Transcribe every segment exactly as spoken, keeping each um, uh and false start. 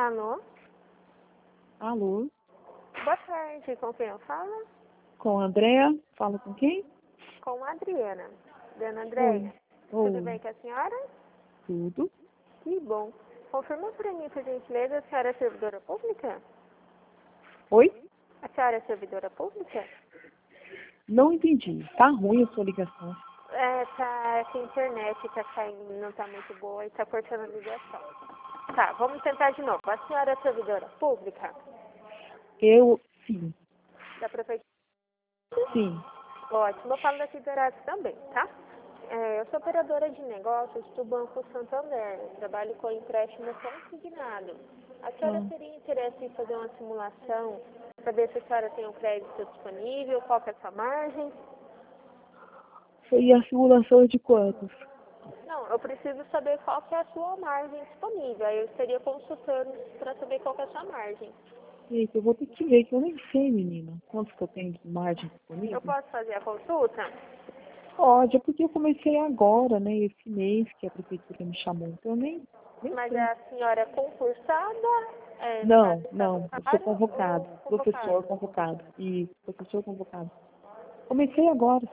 Alô? Alô? Boa tarde, com quem eu falo? Com a Andréa? Fala com quem? Com a Adriana. Dona Andréia, Oi. tudo bem com a senhora? Tudo? Que bom. Confirma para mim, por gentileza, a senhora é servidora pública? Oi? A senhora é servidora pública? Não entendi. Tá ruim a sua ligação. É, tá, é que a internet tá caindo, não tá muito boa e tá cortando a ligação. Tá, vamos tentar de novo. A senhora é servidora pública? Eu, sim. Da prefeitura? Sim. Ótimo, eu falo daqui do Dourados também, tá? É, eu sou operadora de negócios do Banco Santander. Eu trabalho com empréstimo consignado. A senhora Ah. teria interesse em fazer uma simulação para ver se a senhora tem o crédito disponível, qual que é a sua margem? E a simulação é de quantos? Não, eu preciso saber qual que é a sua margem disponível. Aí eu estaria consultando para saber qual que é a sua margem. Eita, eu vou ter que ver, que eu nem sei, menina. Quantos que eu tenho de margem disponível? Eu posso fazer a consulta? Pode, é porque eu comecei agora, né? Esse mês que a prefeitura me chamou. Então eu nem, nem Mas sei. a senhora é concursada? É, no Não, caso, está não. Eu sou voluntário convocado. ou Professor convocado? convocado. E professor convocado. Comecei agora.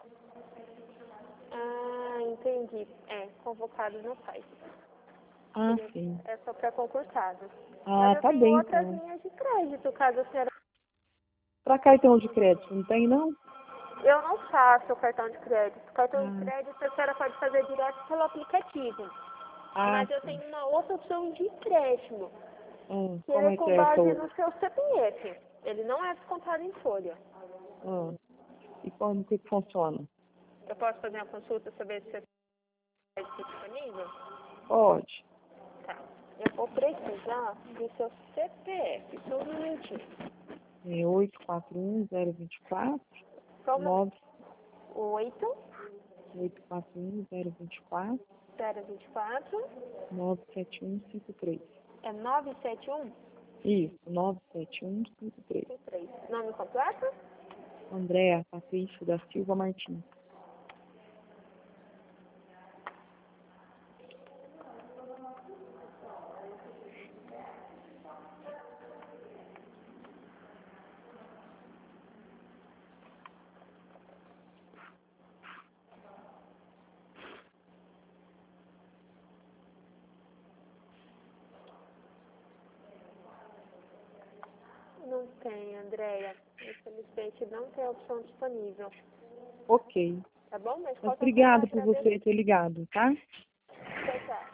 Ah, entendi. É, convocado não faz. Ah, sim. É só para concursado. Mas Ah, eu tá tenho bem, outras então. linhas de crédito, caso a senhora... Pra cartão de crédito, não tem, não? Eu não faço o cartão de crédito. Cartão de Ah, crédito a senhora pode fazer direto pelo aplicativo. ah, Mas eu sim. tenho uma outra opção de empréstimo, Ah, que ele como é é que com é essa base outra? no seu C P F. Ele não é descontado em folha. Ah, e como que funciona? Eu posso fazer uma consulta sobre se o crédito disponível? Pode. Tá. Eu vou precisar do seu C P F. Só um minutinho. É oito quatro um zero dois quatro Só um nove minutinho. oito, oito quatro um zero dois quatro zero vinte e quatro, nove sete um cinco três. é nove sete um Isso, nove sete um cinco três. cinco três. Nome completo? Andréa Patrícia da Silva Martins. Não tem, Andréia. Infelizmente não tem a opção disponível. Ok. Tá bom? Mas Mas qualquer coisa eu obrigado por agradeço. você ter ligado, tá? Tchau, tchau.